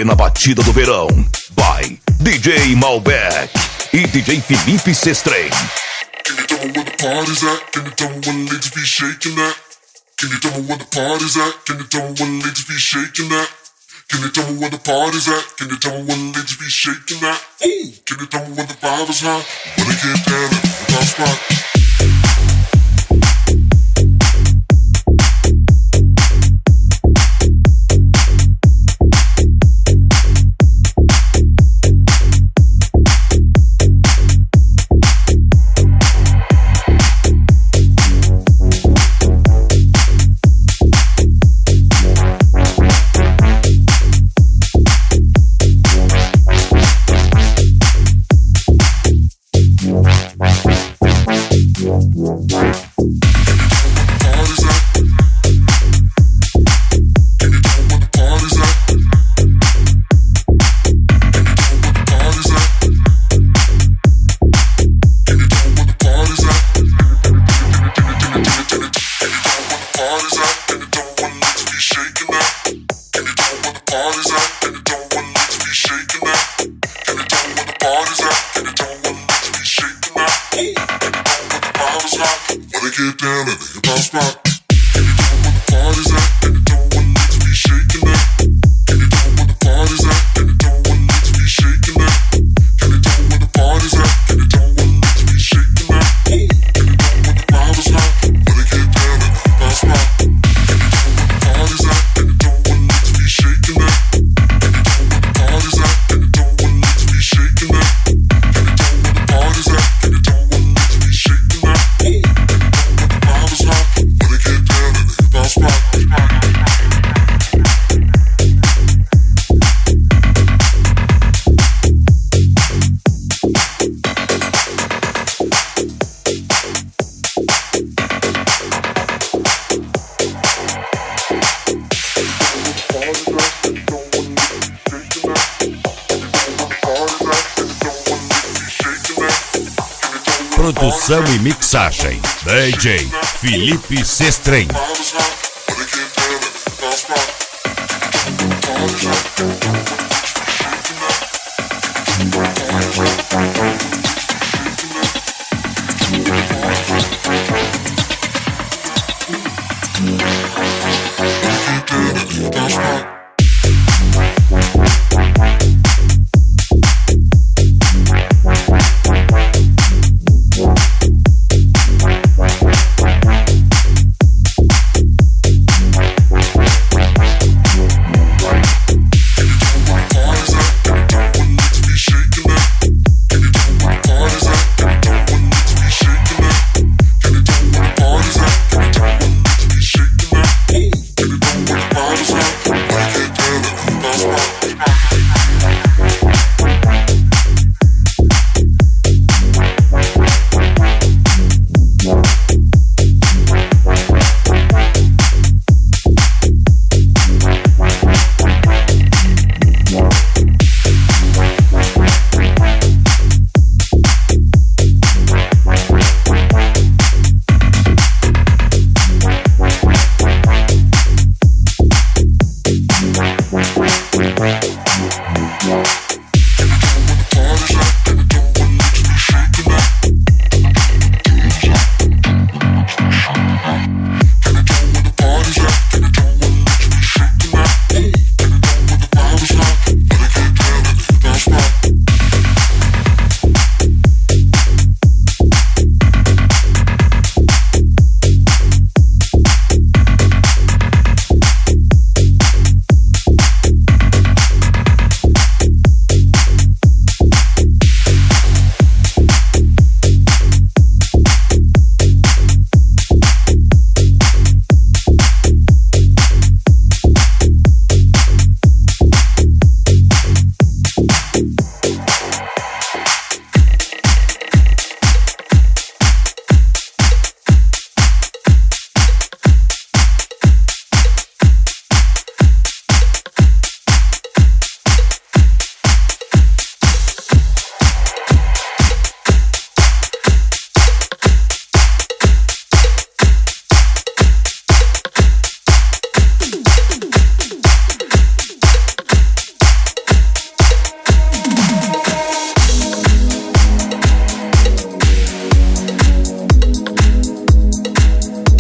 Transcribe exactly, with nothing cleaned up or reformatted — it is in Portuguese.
você na batida do verão. By D J Malbec e D J Felipe Sestrem. Can you tell me where the party's at? Can you tell me where the ladies be shaking at? Can you tell me where the party's at? Can you tell me where the ladies be shaking at? Can you tell me where the party's at? Can you tell me where the ladies be shaking at? Ooh, can you tell me where the vibe is high? Wanna get down at the top spot? Produção e mixagem D J Felipe Sestrem. Wanna get down at the top spot?